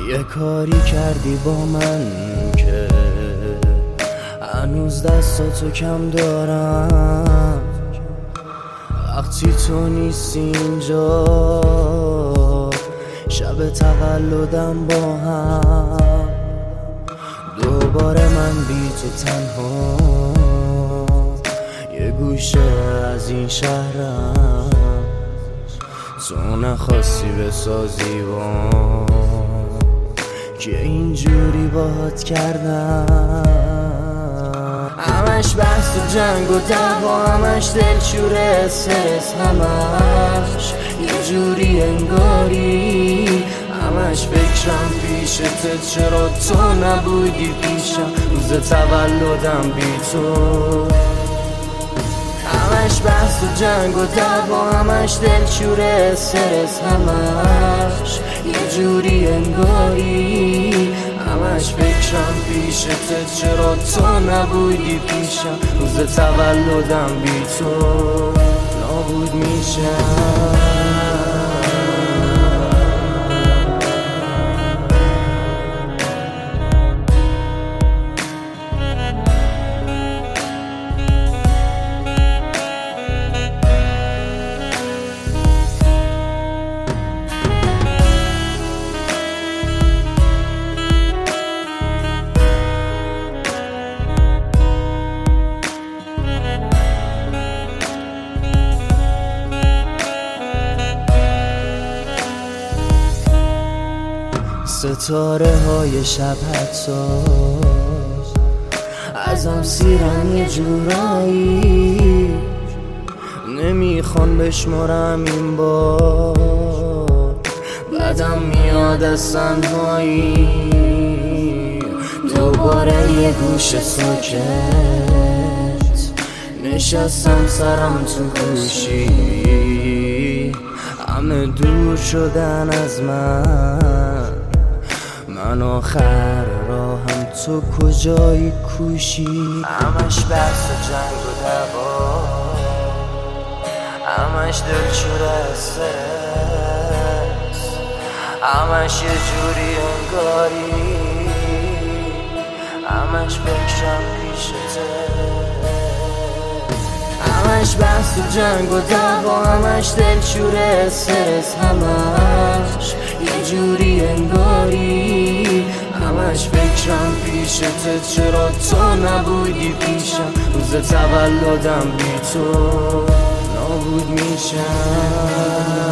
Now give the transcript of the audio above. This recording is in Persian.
یه کاری کردی با من که هنوز دستاتو کم دارم. وقتی تو نیستی اینجا شب تولدم با هم، دوباره من بی تو تنها یه گوشه از این شهرم. تو نخواستی بسازی با که اینجوری باهات کردم. همش بحث و جنگ و دعوا، همش دلشور استرس، همش یه جوری انگاری. همش فکرم پیشته چرا تو نبودی پیشم روز تولدم بی تو. همش بحث و جنگ و دعوا، همش دلشور استرس، همش یه جوری انگاری. همش فکرم پیشته چرا تو نبودی پیشم روز تولدم بی تو نابود میشم. ستاره های شب حتی ازم سیرن یه جورایی، نمیخوان بشمارم این بار، بعدم میاد از تنهایی. دوباره یه گوش ساکت نشستم سرم تو گوشی، همه دور شدن از من آخر راهم تو کجایی کوشی. همش بحث و جنگ و دعوا، همش دلشور استرس، همش یه جوری انگاری. همش فکرم پیشته، همش بحث و جنگ و دعوا، همش دلشور استرس، همش یه جوری انگاری. همش فکرم پیشته چرا تو نبودی پیشم روز تولدم بی تو نابود میشم.